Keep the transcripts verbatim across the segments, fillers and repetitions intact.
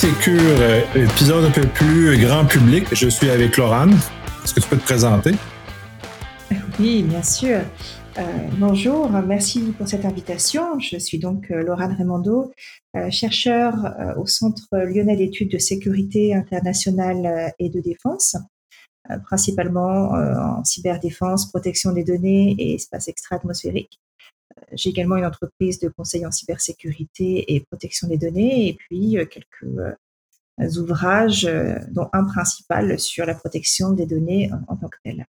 Sécure, euh, épisode un peu plus grand public. Je suis avec Laurane. Est-ce que tu peux te présenter? Oui, bien sûr. Euh, bonjour, merci pour cette invitation. Je suis donc euh, Laurane Raimondo, euh, chercheure euh, au Centre lyonnais d'études de sécurité internationale euh, et de défense, euh, principalement euh, en cyberdéfense, protection des données et espace extra-atmosphérique. Euh, J'ai également une entreprise de conseil en cybersécurité et protection des données, et puis euh, quelques euh, ouvrages, euh, dont un principal sur la protection des données en, en tant que telle.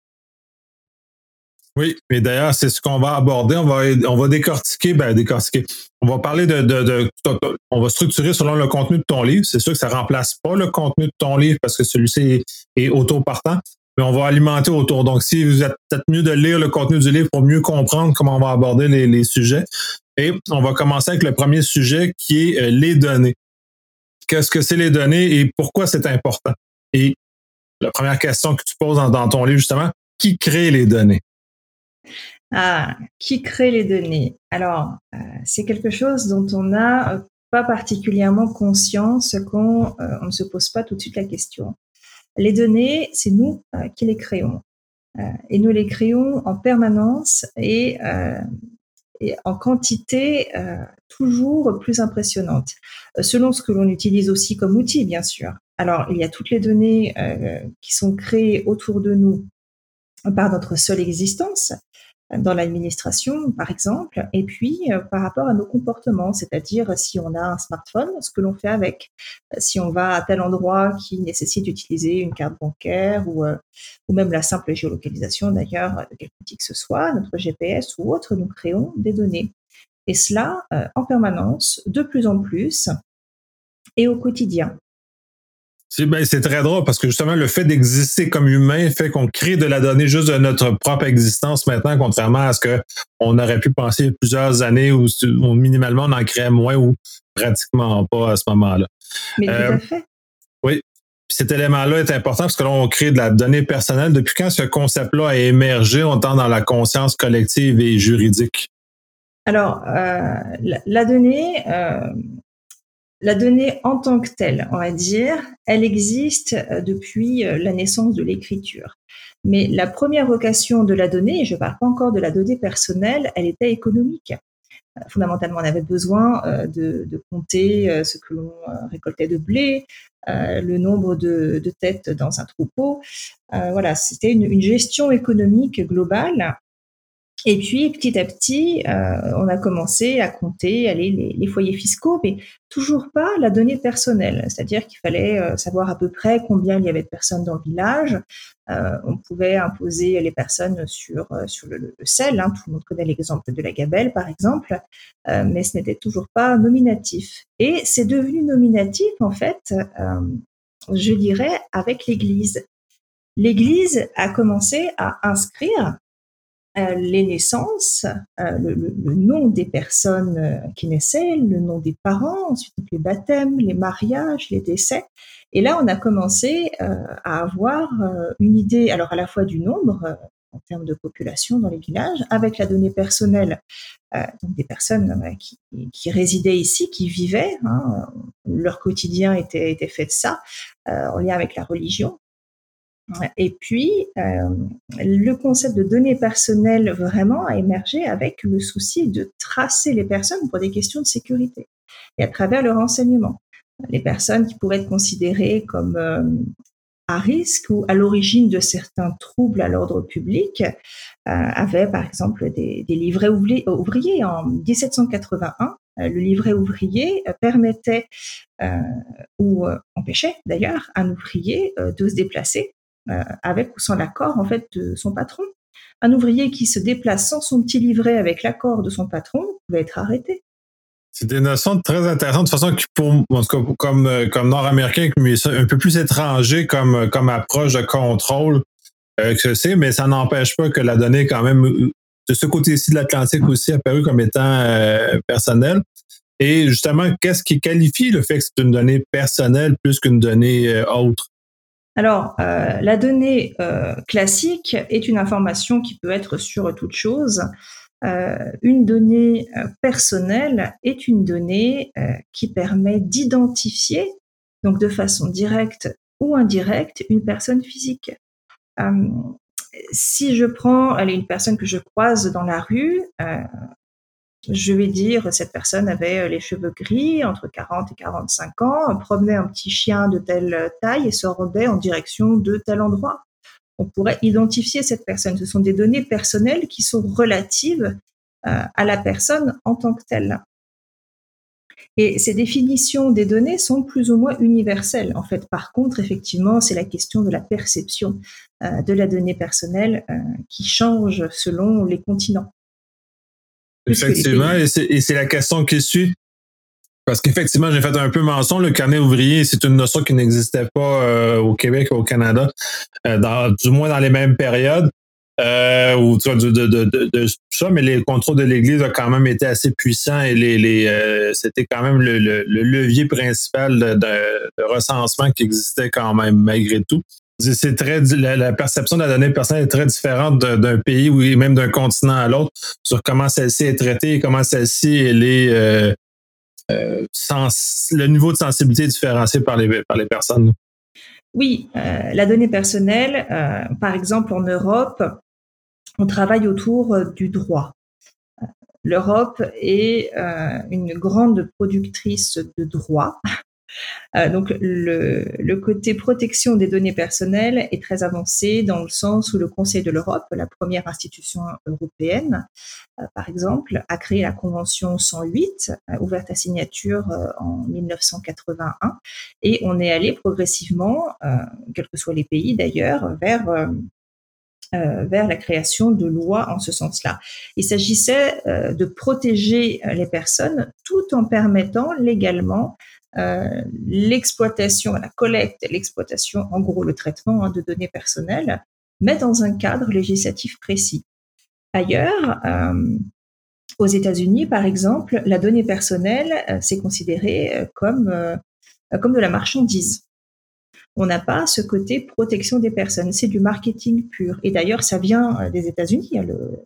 Oui, et d'ailleurs, c'est ce qu'on va aborder. On va, on va décortiquer, ben décortiquer. On va parler de, de, de, de- on va structurer selon le contenu de ton livre. C'est sûr que ça remplace pas le contenu de ton livre parce que celui-ci est, est auto-partant, mais on va alimenter autour. Donc, si vous êtes peut-être mieux de lire le contenu du livre pour mieux comprendre comment on va aborder les, les sujets. Et on va commencer avec le premier sujet qui est euh, les données. Qu'est-ce que c'est les données et pourquoi c'est important? Et la première question que tu poses dans, dans ton livre, justement, qui crée les données? Ah, qui crée les données? Alors, euh, c'est quelque chose dont on n'a euh, pas particulièrement conscience quand euh, on ne se pose pas tout de suite la question. Les données, c'est nous euh, qui les créons. Euh, et nous les créons en permanence et, euh, et en quantité euh, toujours plus impressionnante, euh, selon ce que l'on utilise aussi comme outil, bien sûr. Alors, il y a toutes les données euh, qui sont créées autour de nous par notre seule existence, dans l'administration, par exemple, et puis euh, par rapport à nos comportements, c'est-à-dire si on a un smartphone, ce que l'on fait avec, euh, si on va à tel endroit qui nécessite d'utiliser une carte bancaire ou, euh, ou même la simple géolocalisation d'ailleurs de quelque outil que ce soit, notre G P S ou autre, nous créons des données. Et cela euh, en permanence, de plus en plus et au quotidien. C'est, ben, c'est très drôle parce que justement, le fait d'exister comme humain fait qu'on crée de la donnée juste de notre propre existence maintenant, contrairement à ce qu'on aurait pu penser plusieurs années où, où minimalement on en créait moins ou pratiquement pas à ce moment-là. Mais tout Euh, à fait. oui, cet élément-là est important parce que là, on crée de la donnée personnelle. Depuis quand ce concept-là a émergé autant dans la conscience collective et juridique? Alors, euh, la, la donnée, euh, La donnée en tant que telle, on va dire, elle existe euh, depuis euh, la naissance de l'écriture. Mais la première vocation de la donnée, et je ne parle pas encore de la donnée personnelle, elle était économique. Euh, Fondamentalement, on avait besoin euh, de, de compter euh, ce que l'on euh, récoltait de blé, euh, le nombre de, de têtes dans un troupeau. Euh, voilà, c'était une, une gestion économique globale. Et puis, petit à petit, euh, on a commencé à compter allez, les, les foyers fiscaux, mais toujours pas la donnée personnelle. C'est-à-dire qu'il fallait euh, savoir à peu près combien il y avait de personnes dans le village. Euh, on pouvait imposer les personnes sur, euh, sur le, le sel. Hein. Tout le monde connaît l'exemple de la gabelle, par exemple, euh, mais ce n'était toujours pas nominatif. Et c'est devenu nominatif, en fait, euh, je dirais, avec l'Église. L'Église a commencé à inscrire euh, les naissances, euh, le, le, le nom des personnes euh, qui naissaient, le nom des parents, ensuite les baptêmes, les mariages, les décès. Et là, on a commencé euh, à avoir euh, une idée, alors à la fois du nombre euh, en termes de population dans les villages, avec la donnée personnelle, euh, donc des personnes euh, qui, qui résidaient ici, qui vivaient, hein, leur quotidien était, était fait de ça, euh, en lien avec la religion. Et puis, euh, le concept de données personnelles vraiment a émergé avec le souci de tracer les personnes pour des questions de sécurité et à travers le renseignement. Les personnes qui pourraient être considérées comme euh, à risque ou à l'origine de certains troubles à l'ordre public euh, avaient par exemple des, des livrets ouvriers. En dix-sept cent quatre-vingt-un, euh, le livret ouvrier euh, permettait euh, ou euh, empêchait d'ailleurs un ouvrier euh, de se déplacer euh, avec ou sans l'accord en fait de son patron. Un ouvrier qui se déplace sans son petit livret avec l'accord de son patron pouvait être arrêté. C'est des notions très intéressantes, de façon que pour en tout cas, comme, comme Nord-Américain, mais un peu plus étranger comme, comme approche de contrôle euh, que c'est, mais ça n'empêche pas que la donnée, quand même, de ce côté-ci de l'Atlantique aussi, apparu comme étant euh, personnelle. Et justement, qu'est-ce qui qualifie le fait que c'est une donnée personnelle plus qu'une donnée euh, autre? Alors, euh, la donnée euh, classique est une information qui peut être sur toute chose. Euh, une donnée euh, personnelle est une donnée euh, qui permet d'identifier donc de façon directe ou indirecte, une personne physique. Euh, si je prends allez, une personne que je croise dans la rue, euh, je vais dire cette personne avait les cheveux gris, entre quarante et quarante-cinq ans, promenait un petit chien de telle taille et se rendait en direction de tel endroit. On pourrait identifier cette personne. Ce sont des données personnelles qui sont relatives euh, à la personne en tant que telle. Et ces définitions des données sont plus ou moins universelles. En fait, par contre, effectivement, c'est la question de la perception euh, de la donnée personnelle euh, qui change selon les continents. Effectivement, et c'est, et c'est la question qui suit. Parce qu'effectivement, j'ai fait un peu mention, le carnet ouvrier, c'est une notion qui n'existait pas euh, au Québec, au Canada, euh, dans, du moins dans les mêmes périodes. Euh, ou tu vois, de, de, de, de, de ça, mais les contrôles de l'Église ont quand même été assez puissants et les, les euh, c'était quand même le, le, le levier principal de, de, de recensement qui existait quand même malgré tout. C'est très la, la perception de la donnée personnelle est très différente de, d'un pays ou même d'un continent à l'autre sur comment celle-ci est traitée et comment celle-ci elle est euh, euh, sens, le niveau de sensibilité est différencié par les par les personnes. Oui, euh, la donnée personnelle, euh, par exemple en Europe, on travaille autour euh, du droit. L'Europe est euh, une grande productrice de droit. Euh, donc le, le côté protection des données personnelles est très avancé dans le sens où le Conseil de l'Europe, la première institution européenne, euh, par exemple, a créé la Convention cent huit, euh, ouverte à signature euh, en dix-neuf cent quatre-vingt-un, et on est allé progressivement, euh, quels que soient les pays d'ailleurs, vers euh, Euh, vers la création de lois en ce sens-là. Il s'agissait euh, de protéger les personnes tout en permettant légalement euh, l'exploitation, la collecte, l'exploitation, en gros le traitement hein, de données personnelles, mais dans un cadre législatif précis. Ailleurs, euh, aux États-Unis, par exemple, la donnée personnelle, euh, c'est considéré euh, comme, euh, comme de la marchandise. On n'a pas ce côté protection des personnes, c'est du marketing pur. Et d'ailleurs, ça vient des États-Unis, le,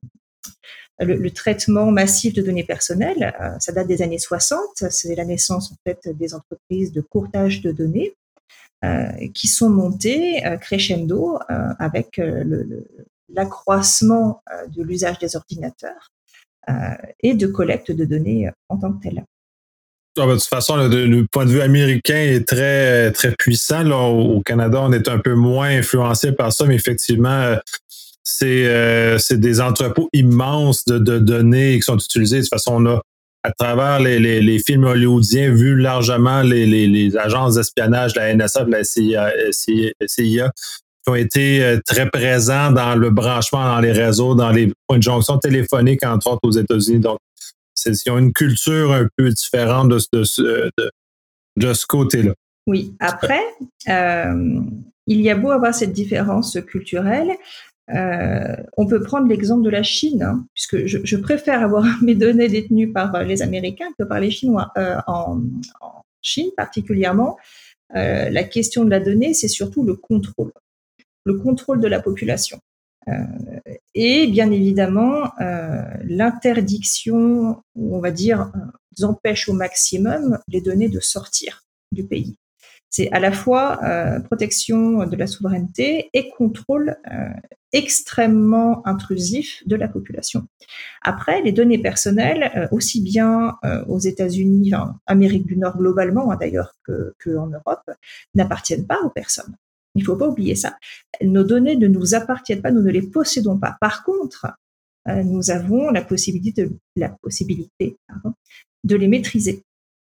le, le traitement massif de données personnelles, ça date des années soixante, c'est la naissance en fait des entreprises de courtage de données euh, qui sont montées euh, crescendo euh, avec euh, le, le, l'accroissement euh, de l'usage des ordinateurs euh, et de collecte de données en tant que telle. Ah ben, de toute façon, le, le point de vue américain est très, très puissant. Là. Au Canada, on est un peu moins influencé par ça, mais effectivement, c'est, euh, c'est des entrepôts immenses de, de données qui sont utilisées. De toute façon, on a, à travers les, les, les films hollywoodiens, vu largement les, les, les agences d'espionnage, la N S A, la C I A, C I A, qui ont été très présents dans le branchement, dans les réseaux, dans les points de jonction téléphoniques, entre autres aux États-Unis. Donc, c'est, ils ont une culture un peu différente de, de, de, de ce côté-là. Oui, après, euh, il y a beau avoir cette différence culturelle, euh, on peut prendre l'exemple de la Chine, hein, puisque je, je préfère avoir mes données détenues par les Américains que par les Chinois. Euh, en, en Chine particulièrement, euh, la question de la donnée, c'est surtout le contrôle, le contrôle de la population. Euh, et bien évidemment euh, l'interdiction, ou on va dire, euh, empêche au maximum les données de sortir du pays. C'est à la fois euh, protection de la souveraineté et contrôle euh, extrêmement intrusif de la population. Après, les données personnelles, euh, aussi bien euh, aux États-Unis, enfin, Amérique du Nord globalement, hein, d'ailleurs, que, que en Europe, n'appartiennent pas aux personnes. Il ne faut pas oublier ça. Nos données ne nous appartiennent pas, nous ne les possédons pas. Par contre, euh, nous avons la possibilité, de, la possibilité pardon, de les maîtriser.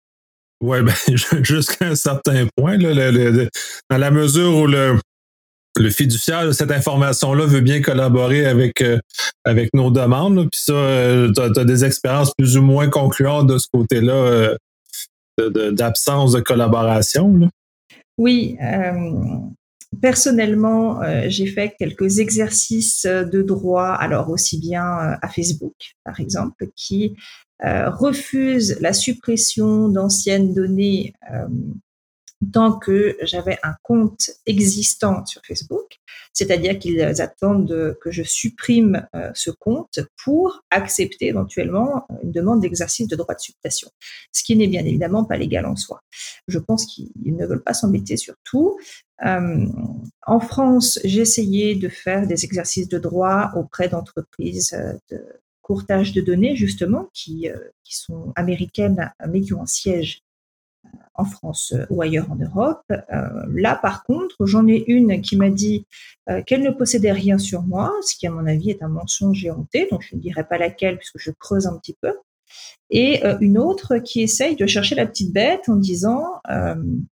Oui, ben, jusqu'à un certain point, là, le, le, le, dans la mesure où le, le fiduciaire de cette information-là veut bien collaborer avec, euh, avec nos demandes, là, puis ça, euh, tu as des expériences plus ou moins concluantes de ce côté-là, euh, de, de, d'absence de collaboration. Là. Oui, euh, personnellement, euh, j'ai fait quelques exercices de droit, alors aussi bien euh, à Facebook, par exemple, qui euh, refuse la suppression d'anciennes données euh, tant que j'avais un compte existant sur Facebook, c'est-à-dire qu'ils attendent que je supprime euh, ce compte pour accepter éventuellement une demande d'exercice de droit de succession, ce qui n'est bien évidemment pas légal en soi. Je pense qu'ils ne veulent pas s'embêter sur tout. Euh, en France, j'ai essayé de faire des exercices de droit auprès d'entreprises de courtage de données, justement, qui, euh, qui sont américaines, mais qui ont un siège en France ou ailleurs en Europe. Euh, là, par contre, j'en ai une qui m'a dit euh, qu'elle ne possédait rien sur moi, ce qui, à mon avis, est un mensonge éhonté, donc je ne dirai pas laquelle puisque je creuse un petit peu. Et euh, une autre qui essaye de chercher la petite bête en disant euh,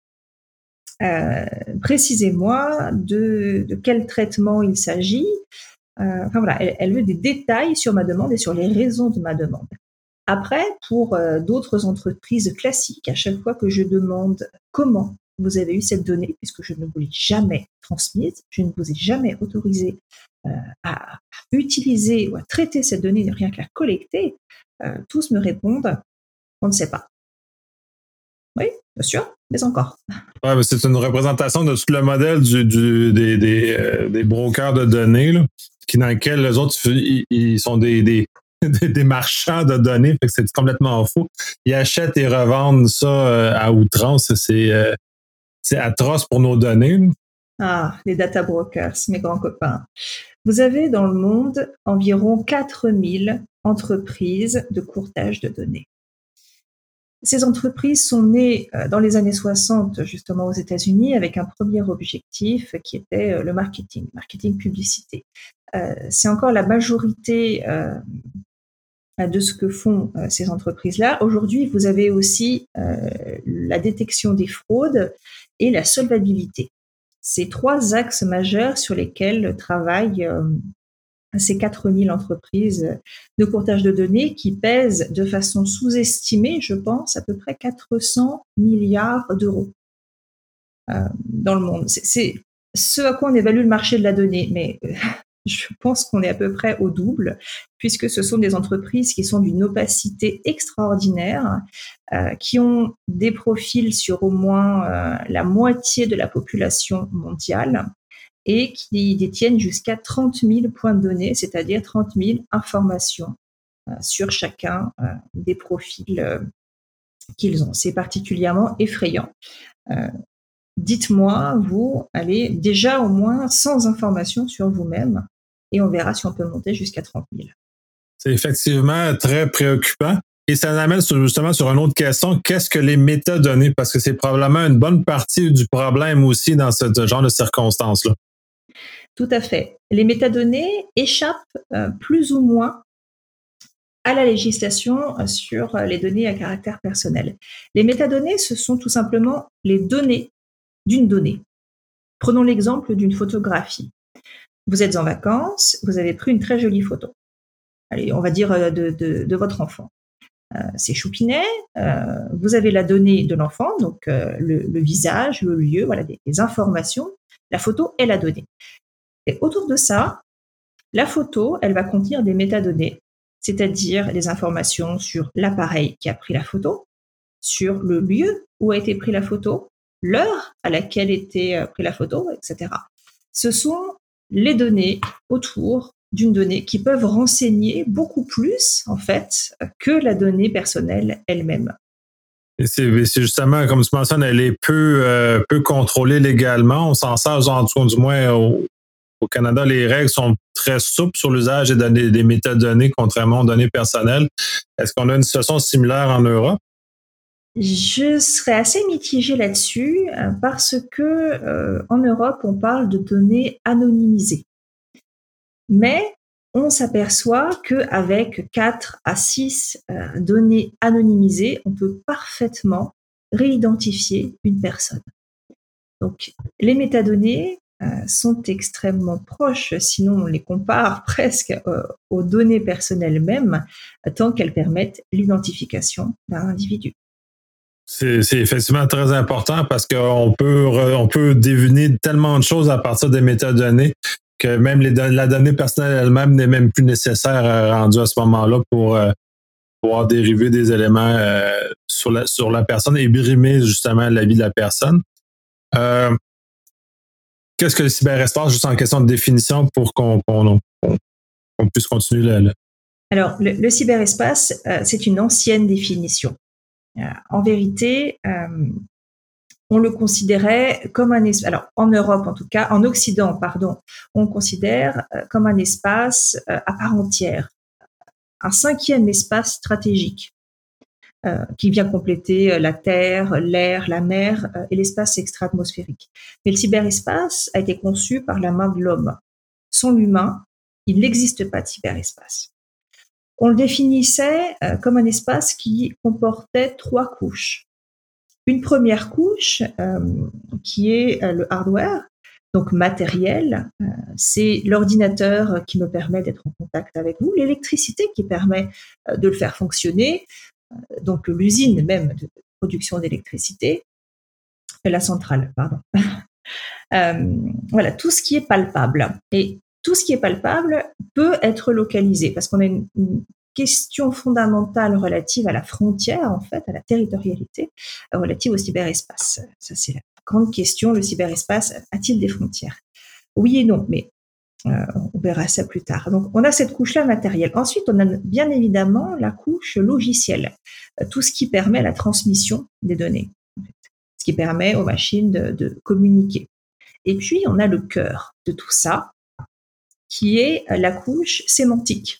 euh, précisez-moi de, de quel traitement il s'agit. Euh, enfin voilà, elle, elle veut des détails sur ma demande et sur les raisons de ma demande. Après, pour euh, d'autres entreprises classiques, à chaque fois que je demande comment vous avez eu cette donnée, puisque je ne vous l'ai jamais transmise, je ne vous ai jamais autorisé euh, à, à utiliser ou à traiter cette donnée, rien que la collecter, euh, tous me répondent on ne sait pas. Oui, bien sûr, mais encore. Ouais, mais c'est une représentation de tout le modèle du, du, des, des, euh, des brokers de données, là, qui, dans lequel les autres, ils, ils sont des, des, des marchands de données, fait que c'est complètement faux. Ils achètent et revendent ça euh, à outrance. C'est, euh, c'est atroce pour nos données. Là. Ah, les data brokers, mes grands copains. Vous avez dans le monde environ quatre mille entreprises de courtage de données. Ces entreprises sont nées dans les années soixante, justement aux États-Unis, avec un premier objectif qui était le marketing, marketing publicité. Euh, c'est encore la majorité euh, de ce que font euh, ces entreprises-là. Aujourd'hui, vous avez aussi euh, la détection des fraudes et la solvabilité. Ces trois axes majeurs sur lesquels travaillent euh, ces quatre mille entreprises de courtage de données qui pèsent de façon sous-estimée, je pense, à peu près quatre cents milliards d'euros euh, dans le monde. C'est, c'est ce à quoi on évalue le marché de la donnée, mais euh, je pense qu'on est à peu près au double, puisque ce sont des entreprises qui sont d'une opacité extraordinaire, euh, qui ont des profils sur au moins euh, la moitié de la population mondiale, et qui détiennent jusqu'à trente mille points de données, c'est-à-dire trente mille informations euh, sur chacun euh, des profils euh, qu'ils ont. C'est particulièrement effrayant. Euh, dites-moi, vous, allez déjà au moins cent informations sur vous-même et on verra si on peut monter jusqu'à trente mille. C'est effectivement très préoccupant. Et ça nous amène justement sur une autre question. Qu'est-ce que les métadonnées? Parce que c'est probablement une bonne partie du problème aussi dans ce genre de circonstances-là. Tout à fait. Les métadonnées échappent euh, plus ou moins à la législation euh, sur les données à caractère personnel. Les métadonnées, ce sont tout simplement les données d'une donnée. Prenons l'exemple d'une photographie. Vous êtes en vacances, vous avez pris une très jolie photo. Allez, on va dire euh, de, de, de votre enfant. Euh, c'est choupinet, euh, vous avez la donnée de l'enfant, donc euh, le, le visage, le lieu, voilà, des, des informations. La photo est la donnée. Et autour de ça, la photo, elle va contenir des métadonnées, c'est-à-dire des informations sur l'appareil qui a pris la photo, sur le lieu où a été prise la photo, l'heure à laquelle était prise la photo, et cetera. Ce sont les données autour d'une donnée qui peuvent renseigner beaucoup plus, en fait, que la donnée personnelle elle-même. Et c'est, c'est justement, comme tu mentionnes, elle est peu, euh, peu contrôlée légalement. On s'en sert, en tout cas, du moins, au, au Canada, les règles sont très souples sur l'usage des, données, des métadonnées, contrairement aux données personnelles. Est-ce qu'on a une situation similaire en Europe? Je serais assez mitigée là-dessus parce que euh, en Europe, on parle de données anonymisées. Mais on s'aperçoit qu'avec quatre à six euh, données anonymisées, on peut parfaitement réidentifier une personne. Donc, les métadonnées euh, sont extrêmement proches, sinon on les compare presque euh, aux données personnelles mêmes, tant qu'elles permettent l'identification d'un individu. C'est, c'est effectivement très important parce qu'on peut, on peut deviner tellement de choses à partir des métadonnées que même les, la donnée personnelle elle-même n'est même plus nécessaire euh, rendue à ce moment-là pour euh, pouvoir dériver des éléments euh, sur, la, sur la personne et brimer justement la vie de la personne. Euh, qu'est-ce que le cyberespace, juste en question de définition, pour qu'on, qu'on, qu'on, qu'on puisse continuer le, le... Alors, le, le cyberespace, euh, c'est une ancienne définition. Euh, en vérité, euh, on le considérait comme un espace, alors en Europe en tout cas, en Occident, pardon, on le considère euh, comme un espace euh, à part entière, un cinquième espace stratégique euh, qui vient compléter euh, la terre, l'air, la mer euh, et l'espace extra-atmosphérique. Mais le cyberespace a été conçu par la main de l'homme. Sans l'humain, il n'existe pas de cyberespace. On le définissait euh, comme un espace qui comportait trois couches. Une première couche euh, qui est euh, le hardware, donc matériel, euh, c'est l'ordinateur qui me permet d'être en contact avec vous, l'électricité qui permet euh, de le faire fonctionner, euh, donc l'usine même de production d'électricité, la centrale, pardon. euh, voilà, tout ce qui est palpable. Et tout ce qui est palpable peut être localisé parce qu'on a une, une question fondamentale relative à la frontière, en fait, à la territorialité, euh, relative au cyberespace. Ça, c'est la grande question. Le cyberespace a-t-il des frontières? Oui et non, mais euh, on verra ça plus tard. Donc, on a cette couche-là matérielle. Ensuite, on a bien évidemment la couche logicielle, euh, tout ce qui permet la transmission des données, en fait, ce qui permet aux machines de, de communiquer. Et puis, on a le cœur de tout ça, qui est la couche sémantique.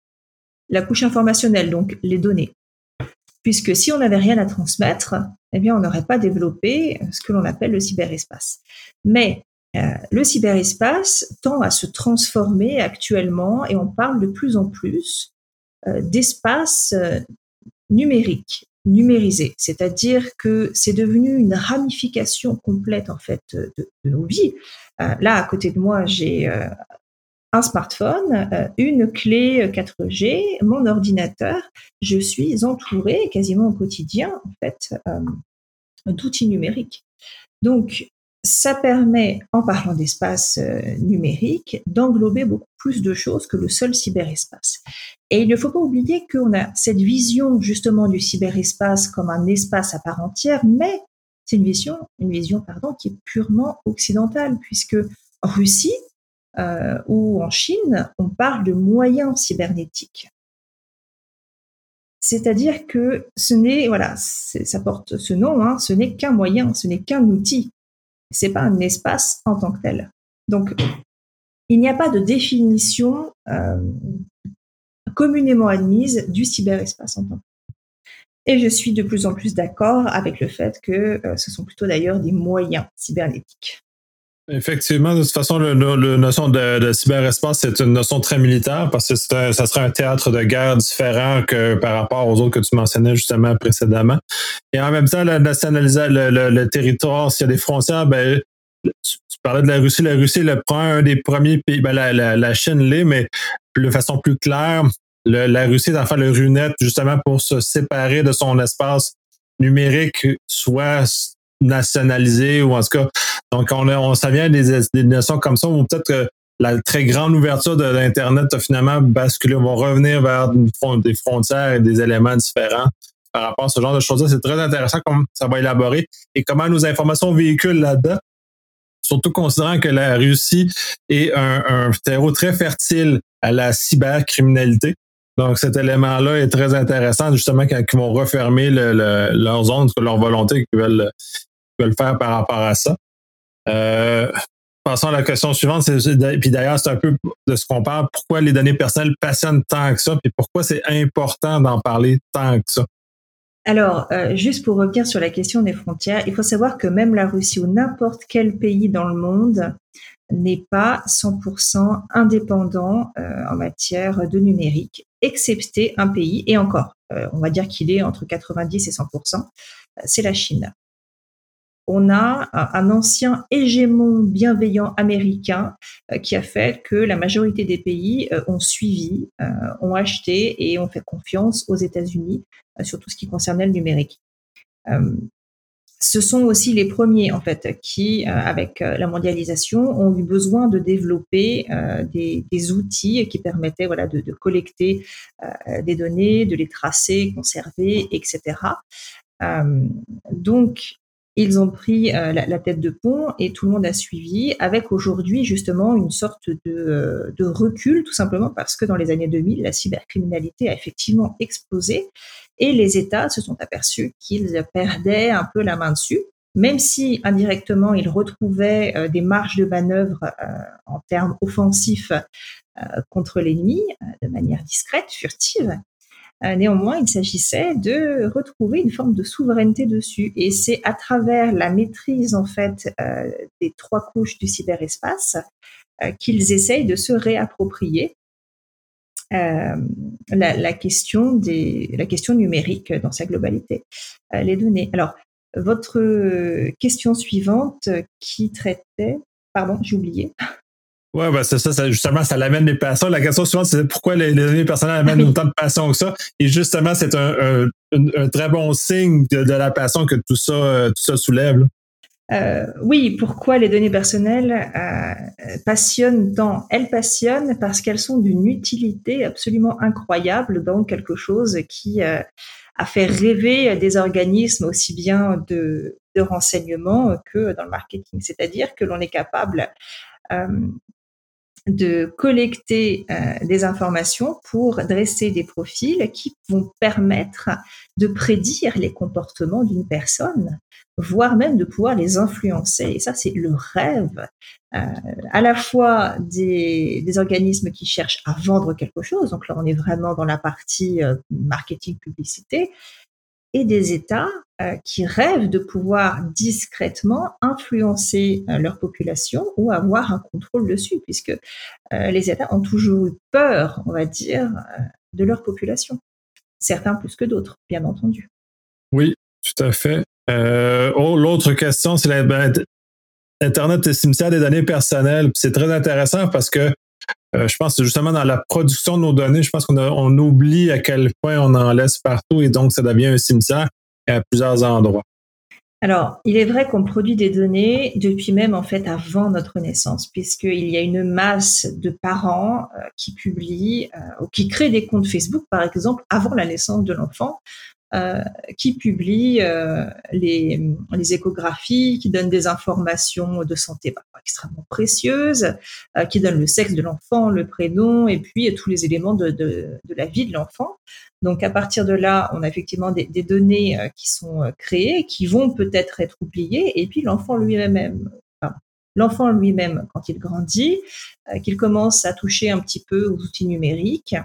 La couche informationnelle, donc les données. Puisque si on n'avait rien à transmettre, eh bien, on n'aurait pas développé ce que l'on appelle le cyberespace. Mais euh, le cyberespace tend à se transformer actuellement et on parle de plus en plus euh, d'espace euh, numérique, numérisé. C'est-à-dire que c'est devenu une ramification complète en fait de, de nos vies. Euh, là, à côté de moi, j'ai euh, un smartphone, euh, une clé quatre G, mon ordinateur. Je suis entourée quasiment au quotidien, en fait, euh, d'outils numériques. Donc, ça permet, en parlant d'espace euh, numérique, d'englober beaucoup plus de choses que le seul cyberespace. Et il ne faut pas oublier qu'on a cette vision justement du cyberespace comme un espace à part entière, mais c'est une vision, une vision pardon, qui est purement occidentale, puisque en Russie, Euh, ou en Chine, on parle de moyens cybernétiques. C'est-à-dire que ce n'est, voilà, ça porte ce nom, hein, ce n'est qu'un moyen, ce n'est qu'un outil. C'est pas un espace en tant que tel. Donc, il n'y a pas de définition euh, communément admise du cyberespace en tant que tel. Et je suis de plus en plus d'accord avec le fait que euh, ce sont plutôt d'ailleurs des moyens cybernétiques. Effectivement, de toute façon, la notion de, de cyberespace, c'est une notion très militaire parce que c'est un, ça serait un théâtre de guerre différent que par rapport aux autres que tu mentionnais justement précédemment. Et en même temps, la nationalisation, le, le, le territoire, s'il y a des frontières, ben, tu, tu parlais de la Russie. La Russie, le prend un des premiers pays, ben, la, la, la Chine l'est, mais de façon plus claire, le, la Russie est en fait le runette justement pour se séparer de son espace numérique, soit nationalisé ou en tout cas, donc on, a, on ça vient des, des notions comme ça, ou peut-être que la très grande ouverture de l'Internet a finalement basculé, on va revenir vers des frontières et des éléments différents par rapport à ce genre de choses-là. C'est très intéressant comment ça va élaborer et comment nos informations véhiculent là-dedans, surtout considérant que la Russie est un, un terreau très fertile à la cybercriminalité. Donc, cet élément-là est très intéressant, justement, quand ils vont refermer le, le, leurs zones, leur volonté qu'ils veulent, qu'ils veulent faire par rapport à ça. Euh, passons à la question suivante. C'est, c'est, puis d'ailleurs, c'est un peu de ce qu'on parle. Pourquoi les données personnelles passionnent tant que ça? Puis pourquoi c'est important d'en parler tant que ça? Alors, euh, juste pour revenir sur la question des frontières, il faut savoir que même la Russie ou n'importe quel pays dans le monde n'est pas cent pour cent indépendant euh, en matière de numérique, excepté un pays, et encore, euh, on va dire qu'il est entre quatre-vingt-dix et cent pour cent, euh, c'est la Chine. On a un ancien hégémon bienveillant américain euh, qui a fait que la majorité des pays euh, ont suivi, euh, ont acheté et ont fait confiance aux États-Unis euh, sur tout ce qui concernait le numérique. Euh, ce sont aussi les premiers, en fait, qui, euh, avec euh, la mondialisation, ont eu besoin de développer euh, des, des outils qui permettaient, voilà, de, de collecter euh, des données, de les tracer, conserver, et cetera. Euh, donc, Ils ont pris euh, la, la tête de pont et tout le monde a suivi, avec aujourd'hui justement une sorte de, euh, de recul, tout simplement parce que dans les années deux mille, la cybercriminalité a effectivement explosé et les États se sont aperçus qu'ils perdaient un peu la main dessus, même si indirectement ils retrouvaient euh, des marges de manœuvre euh, en termes offensifs euh, contre l'ennemi, euh, de manière discrète, furtive. Euh, néanmoins, il s'agissait de retrouver une forme de souveraineté dessus. Et c'est à travers la maîtrise, en fait, euh, des trois couches du cyberespace euh, qu'ils essayent de se réapproprier euh, la, la, question des, la question numérique dans sa globalité, euh, les données. Alors, votre question suivante qui traitait... Pardon, j'ai oublié. Oui, ben c'est ça, ça, justement, ça l'amène les passions. La question suivante, c'est pourquoi les, les données personnelles amènent autant de passion que ça. Et justement, c'est un, un, un, un très bon signe de, de la passion que tout ça, tout ça soulève. Euh, oui, pourquoi les données personnelles euh, passionnent tant? Elles passionnent parce qu'elles sont d'une utilité absolument incroyable dans quelque chose qui euh, a fait rêver des organismes aussi bien de, de renseignement que dans le marketing. C'est-à-dire que l'on est capable euh, de collecter euh, des informations pour dresser des profils qui vont permettre de prédire les comportements d'une personne, voire même de pouvoir les influencer. Et ça, c'est le rêve euh, à la fois des, des organismes qui cherchent à vendre quelque chose, donc là on est vraiment dans la partie euh, marketing publicité, et des États euh, qui rêvent de pouvoir discrètement influencer euh, leur population ou avoir un contrôle dessus, puisque euh, les États ont toujours eu peur, on va dire, euh, de leur population. Certains plus que d'autres, bien entendu. Oui, tout à fait. Euh, oh, l'autre question, c'est la, ben, Internet est cimetière des données personnelles. C'est très intéressant parce que euh, je pense que justement dans la production de nos données, je pense qu'on a, on oublie à quel point on en laisse partout et donc ça devient un cimetière à plusieurs endroits. Alors, il est vrai qu'on produit des données depuis même en fait avant notre naissance, puisqu'il y a une masse de parents euh, qui publient euh, ou qui créent des comptes Facebook, par exemple, avant la naissance de l'enfant, Euh, qui publie euh, les, les échographies, qui donne des informations de santé bah, extrêmement précieuses, euh, qui donne le sexe de l'enfant, le prénom, et puis euh, tous les éléments de, de, de la vie de l'enfant. Donc à partir de là, on a effectivement des, des données euh, qui sont euh, créées, qui vont peut-être être oubliées, et puis l'enfant lui-même, enfin, l'enfant lui-même, quand il grandit, euh, qu'il commence à toucher un petit peu aux outils numériques,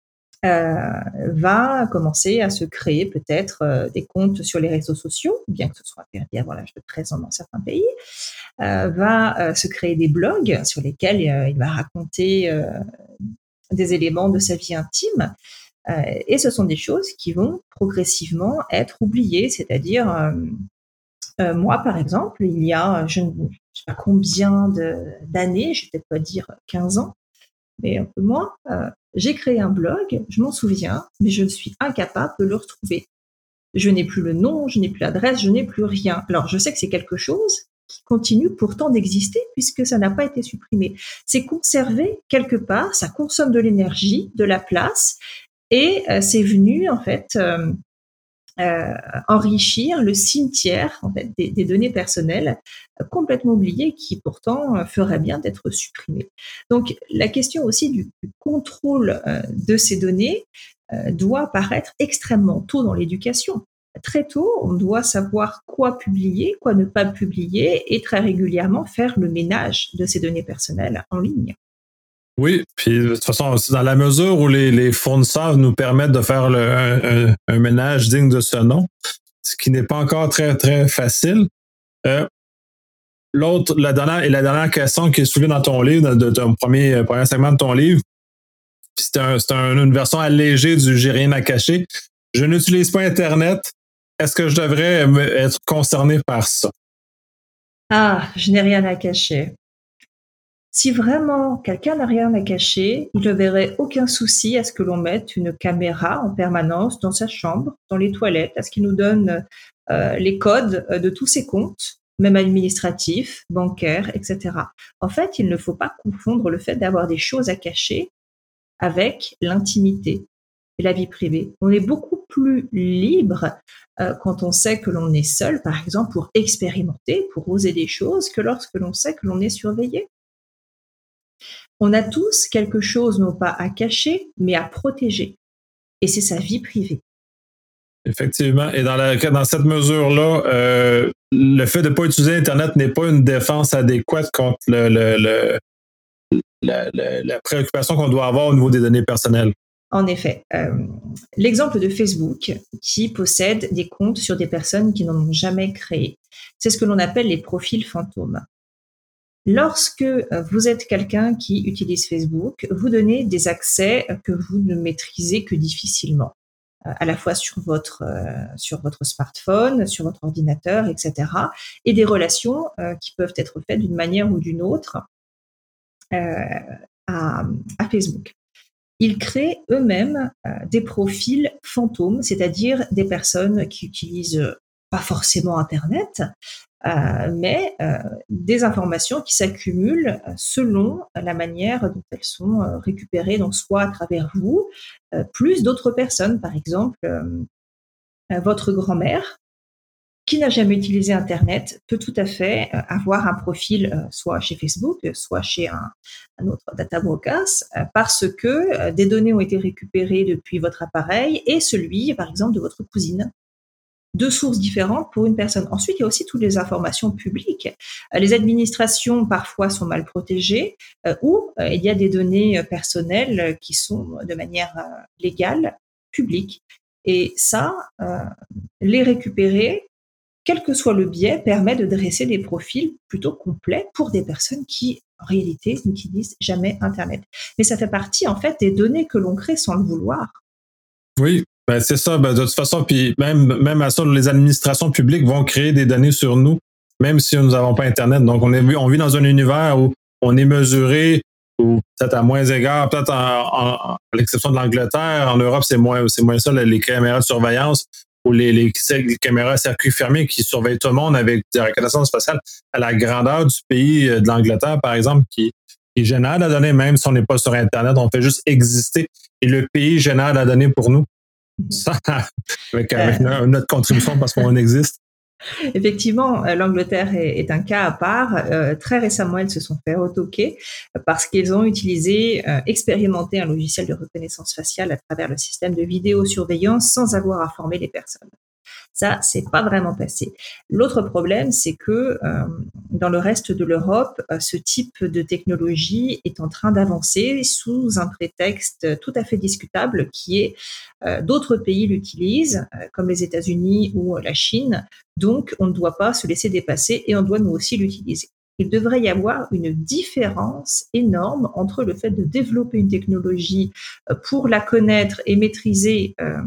Euh, va commencer à se créer peut-être euh, des comptes sur les réseaux sociaux, bien que ce soit interdit avant l'âge de treize ans dans certains pays, euh, va euh, se créer des blogs sur lesquels euh, il va raconter euh, des éléments de sa vie intime. Euh, et ce sont des choses qui vont progressivement être oubliées, c'est-à-dire euh, euh, moi par exemple, il y a je ne sais pas combien de, d'années, je vais peut-être pas dire quinze ans, mais un peu moins, euh, j'ai créé un blog, je m'en souviens, mais je suis incapable de le retrouver. Je n'ai plus le nom, je n'ai plus l'adresse, je n'ai plus rien. Alors, je sais que c'est quelque chose qui continue pourtant d'exister puisque ça n'a pas été supprimé. C'est conservé quelque part, ça consomme de l'énergie, de la place, et euh, c'est venu, en fait, euh, Euh, enrichir le cimetière en fait, des, des données personnelles euh, complètement oubliées qui pourtant euh, feraient bien d'être supprimées. Donc la question aussi du, du contrôle euh, de ces données euh, doit apparaître extrêmement tôt dans l'éducation. Très tôt, on doit savoir quoi publier, quoi ne pas publier et très régulièrement faire le ménage de ces données personnelles en ligne. Oui, puis de toute façon, dans la mesure où les, les fournisseurs nous permettent de faire le, un, un, un ménage digne de ce nom, ce qui n'est pas encore très, très facile. Euh, l'autre, la dernière, et la dernière question qui est soulevée dans ton livre, de ton premier, premier segment de ton livre, c'est, un, c'est un, une version allégée du J'ai rien à cacher. Je n'utilise pas Internet. Est-ce que je devrais être concerné par ça? Ah, je n'ai rien à cacher. Si vraiment quelqu'un n'a rien à cacher, il ne verrait aucun souci à ce que l'on mette une caméra en permanence dans sa chambre, dans les toilettes, à ce qu'il nous donne euh, les codes de tous ses comptes, même administratifs, bancaires, et cetera. En fait, il ne faut pas confondre le fait d'avoir des choses à cacher avec l'intimité et la vie privée. On est beaucoup plus libre euh, quand on sait que l'on est seul, par exemple, pour expérimenter, pour oser des choses, que lorsque l'on sait que l'on est surveillé. On a tous quelque chose, non pas à cacher, mais à protéger. Et c'est sa vie privée. Effectivement. Et dans, la, dans cette mesure-là, euh, le fait de ne pas utiliser Internet n'est pas une défense adéquate contre le, le, le, la, la, la préoccupation qu'on doit avoir au niveau des données personnelles. En effet, euh, l'exemple de Facebook qui possède des comptes sur des personnes qui n'en ont jamais créé, c'est ce que l'on appelle les profils fantômes. Lorsque vous êtes quelqu'un qui utilise Facebook, vous donnez des accès que vous ne maîtrisez que difficilement, à la fois sur votre, euh, sur votre smartphone, sur votre ordinateur, et cetera, et des relations euh, qui peuvent être faites d'une manière ou d'une autre euh, à, à Facebook. Ils créent eux-mêmes euh, des profils fantômes, c'est-à-dire des personnes qui utilisent pas forcément Internet, euh, mais euh, des informations qui s'accumulent selon la manière dont elles sont euh, récupérées, donc soit à travers vous, euh, plus d'autres personnes, par exemple euh, votre grand-mère, qui n'a jamais utilisé Internet, peut tout à fait euh, avoir un profil euh, soit chez Facebook, soit chez un, un autre data brokers, euh, parce que euh, des données ont été récupérées depuis votre appareil et celui, par exemple, de votre cousine. Deux sources différentes pour une personne. Ensuite, il y a aussi toutes les informations publiques. Euh, les administrations, parfois, sont mal protégées euh, ou euh, il y a des données personnelles qui sont, de manière euh, légale, publiques. Et ça, euh, les récupérer, quel que soit le biais, permet de dresser des profils plutôt complets pour des personnes qui, en réalité, n'utilisent jamais Internet. Mais ça fait partie, en fait, des données que l'on crée sans le vouloir. Oui, ben c'est ça. Ben de toute façon, puis même, même à ça, les administrations publiques vont créer des données sur nous, même si nous n'avons pas Internet. Donc, on, est, on vit dans un univers où on est mesuré, ou peut-être à moins égard, peut-être en, en, à l'exception de l'Angleterre. En Europe, c'est moins, c'est moins ça, les caméras de surveillance ou les, les, les caméras à circuit fermé qui surveillent tout le monde avec des reconnaissances faciales à la grandeur du pays de l'Angleterre, par exemple, qui, qui génère la donnée, même si on n'est pas sur Internet, on fait juste exister. Et le pays génère la donnée pour nous, ça, avec, avec euh, notre contribution parce qu'on existe. Effectivement, l'Angleterre est, est un cas à part. Euh, très récemment, elles se sont fait retoquer parce qu'ils ont utilisé, euh, expérimenté un logiciel de reconnaissance faciale à travers le système de vidéosurveillance sans avoir informé les personnes. Ça, c'est pas vraiment passé. L'autre problème, c'est que euh, dans le reste de l'Europe, euh, ce type de technologie est en train d'avancer sous un prétexte tout à fait discutable qui est euh, d'autres pays l'utilisent, euh, comme les États-Unis ou la Chine. Donc, on ne doit pas se laisser dépasser et on doit nous aussi l'utiliser. Il devrait y avoir une différence énorme entre le fait de développer une technologie pour la connaître et maîtriser euh,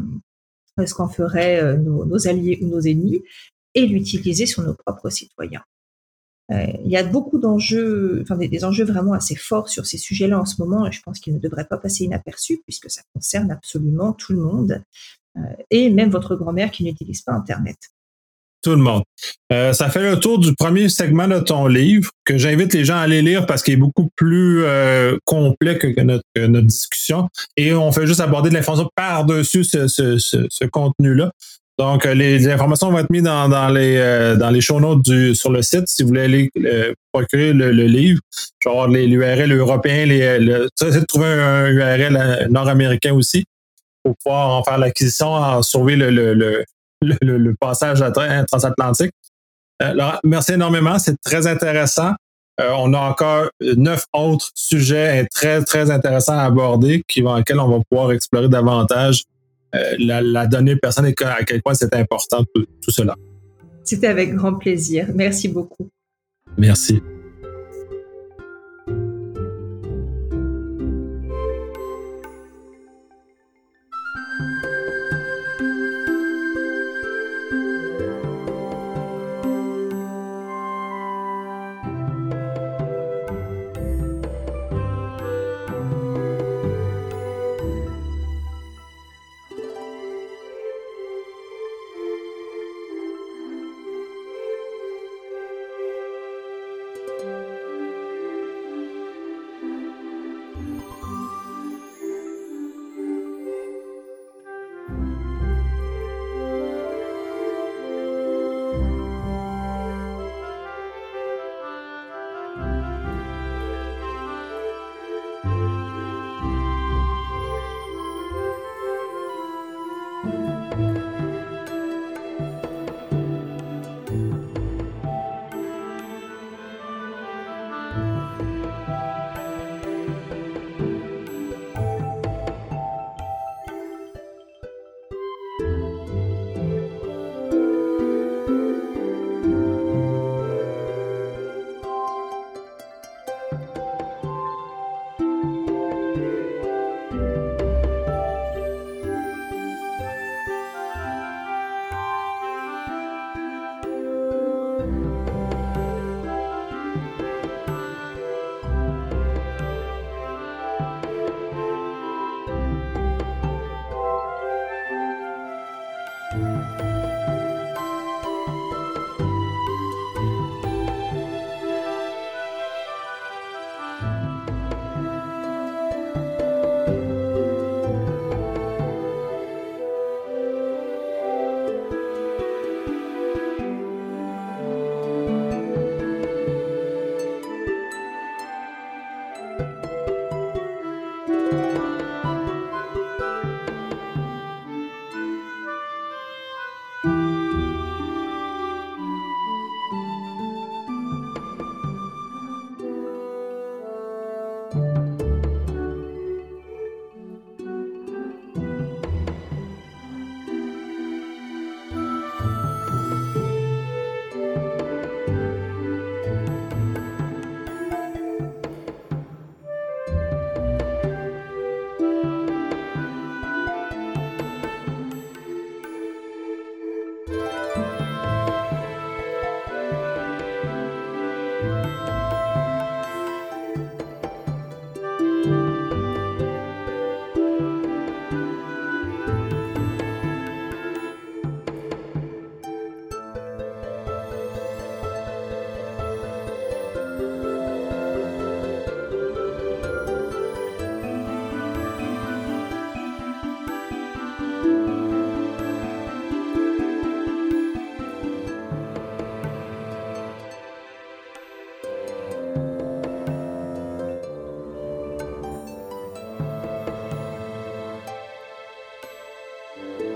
ce qu'en feraient euh, nos, nos alliés ou nos ennemis, et l'utiliser sur nos propres citoyens. Euh, il y a beaucoup d'enjeux, enfin des, des enjeux vraiment assez forts sur ces sujets-là en ce moment, et je pense qu'ils ne devraient pas passer inaperçus, puisque ça concerne absolument tout le monde, euh, et même votre grand-mère qui n'utilise pas Internet. Tout le monde. Euh, ça fait le tour du premier segment de ton livre que j'invite les gens à aller lire parce qu'il est beaucoup plus euh, complet que, que, notre, que notre discussion. Et on fait juste aborder de l'information par-dessus ce, ce, ce, ce contenu-là. Donc, les, les informations vont être mises dans, dans, les, euh, dans les show notes du, sur le site si vous voulez aller euh, procurer le, le livre. Je vais avoir les, l'U R L européen, les, le, essayer de trouver un, un U R L nord-américain aussi pour pouvoir en faire l'acquisition, en sauver le, le, le Le, le, le passage à train transatlantique. Euh, Laurent, merci énormément, c'est très intéressant. Euh, on a encore neuf autres sujets très, très intéressants à aborder qui vont, lesquels on va pouvoir explorer davantage euh, la, la donnée personnelle et à quel point c'est important tout, tout cela. C'était avec grand plaisir. Merci beaucoup. Merci. Mmh.